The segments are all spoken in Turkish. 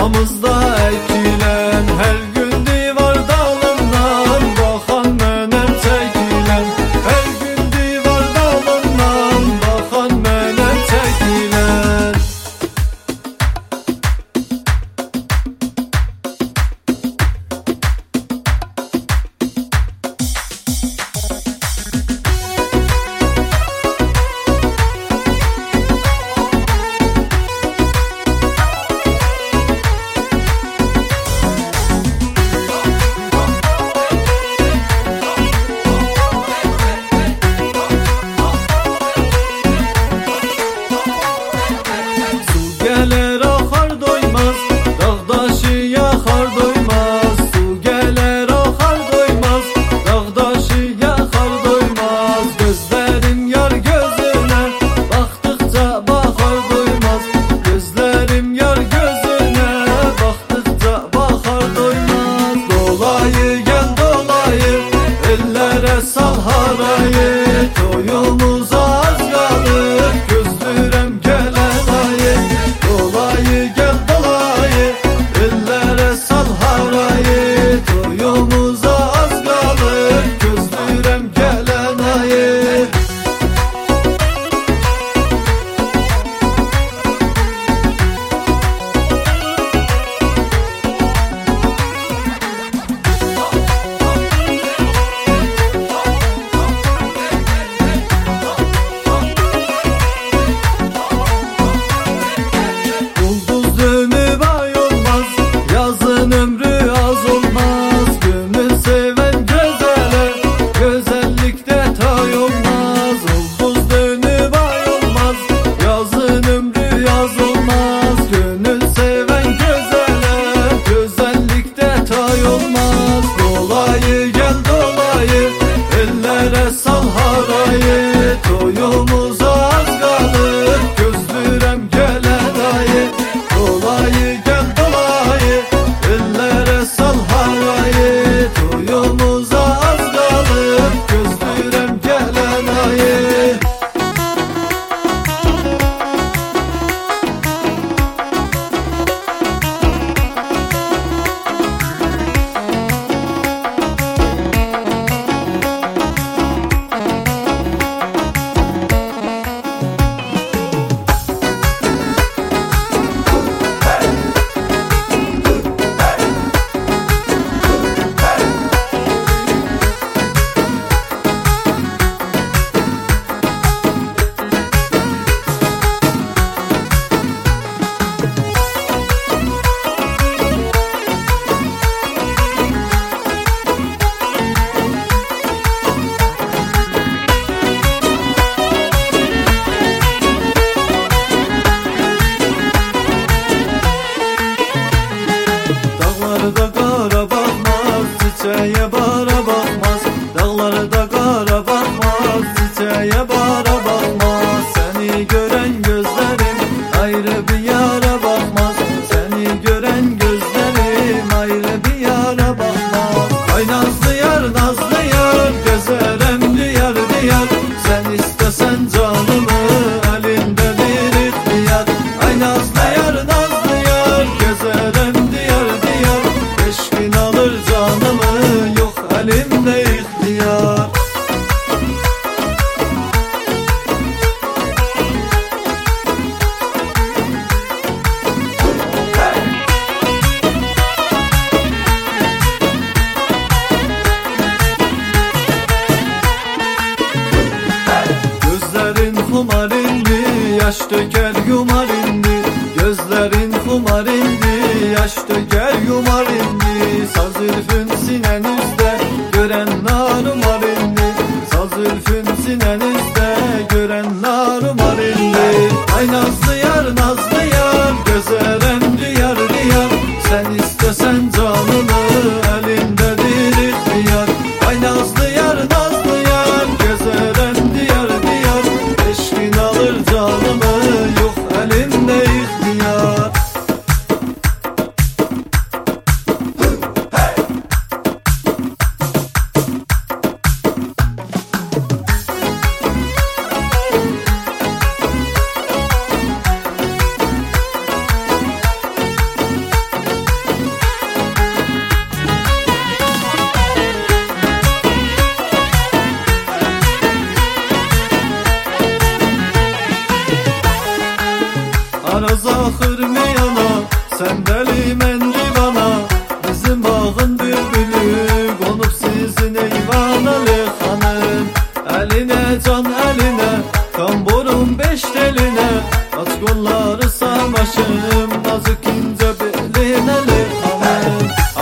damızda ekilen, her gün divar dalından bakan menem çekilen, her gün divar dalından bakan menem çekilen. Gelir akar doymaz, dağdaşı yakar doymaz. Su gelir akar doymaz, dağdaşı yakar doymaz. Gözlerim yar gözüne, baktıkça bakar doymaz. Gözlerim yar gözüne, baktıkça bakar doymaz. Dolayı gel dolayı, ellere sal harayı. Toyumuza az kalır, gözlürem gelen ayı. Dolayı gel dolayı, ellere sal harayı. Toyumuza az kalır, gözlürem gelen ayı. Ulduz ömrü bay olmaz, yazın ömrü az olmaz. Gönül seven güzele, güzellikte tay olmaz. Ulduz ömrü bay olmaz, yazın ömrü yaz olmaz. Gönül seven güzele, güzellikte tay olmaz. Dolayı gel dolayı, ellere sal harayı. Toyumuza az kalır, gözlürem gelen ayı. Dolayı gel dolayı, ellere sal harayı. Toyumuza az kalır, gözlürem gelen ayı. Dağlarda kara bakmaz, çiçeğe bara bakmaz. Dağlarda kara bakmaz, çiçeğe bara bakmaz. Seni gören gözlerim ayrı bir yara bakmaz. Seni gören gözlerim ayrı bir yara bakmaz. Ay nazlı yar, gözerem diyar diyar. Sen istesen canımı, elinde bir ihtiyar. Ay nazlı yar, gözerem diyar diyar. Eşkin alır canımı, yok elimde ihtiyar. Gözlerin kumar indi, yaş döker yumar indi. Gözlerin kumar indi, yaş döker yumar indi. Saz zülfün sinenizde, gören narumar indi. Saz zülfün sinenizde, gören narumar indi. Ay nazlı yar, gözerem diyar diyar. Sen istesen canımı, elindedir ihtiyar. Ay nazlı yar, gözerem diyar diyar. Eşkin alır canımı, yok elimde ihtiyar.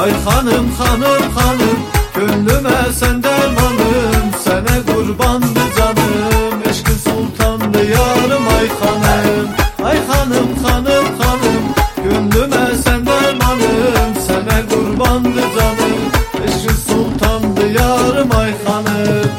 Ay hanım hanım hanım, gönlüme sen dermanım, sana kurbandı canım, eşkın sultandı yarım. Ay hanım, ay hanım hanım hanım, gönlüme sen dermanım, sana kurbandı canım, eşkın sultandı yarım. Ay hanım.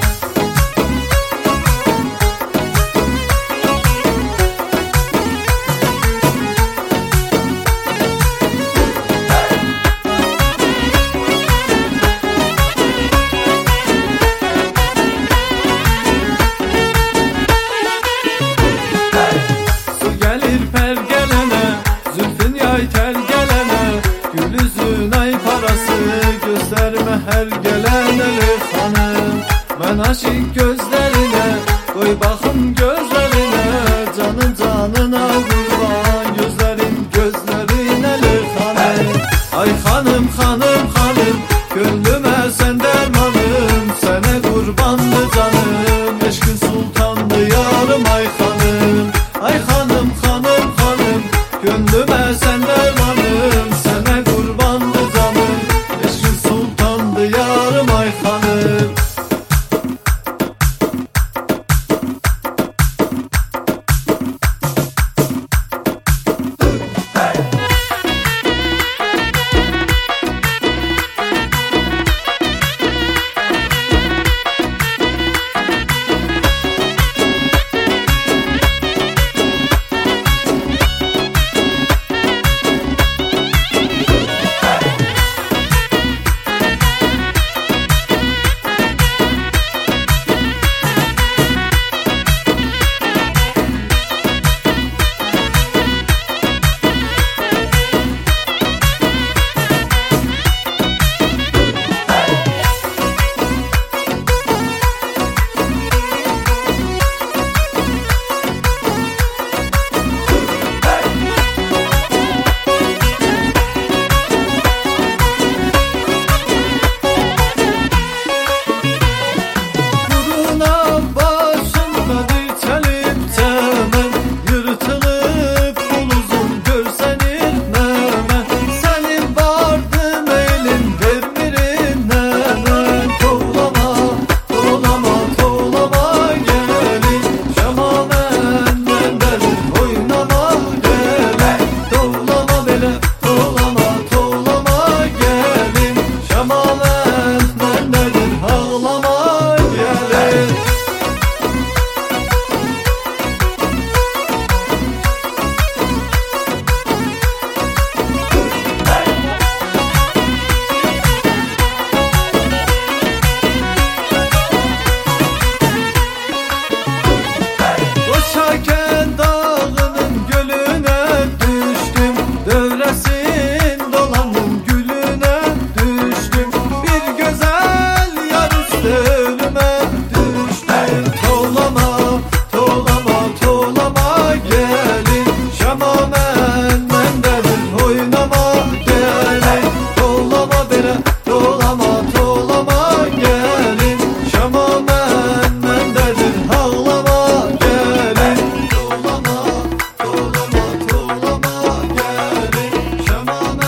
Her gelene hanım, ben aşık gözlerine, koy bakım gözlerine, canın canına kurban, gözlerin gözlerine hanım. Ay hanım hanım hanım, gönlüme sen dermanım, sana kurbandı canım, eşkın sultandı yarım. Ay hanım, ay hanım hanım hanım, gönlüme sen dermanım, sana kurbandı canım, eşkın sultandı yarım. Ay hanım.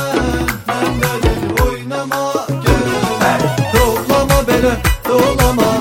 Toplama beni, dolama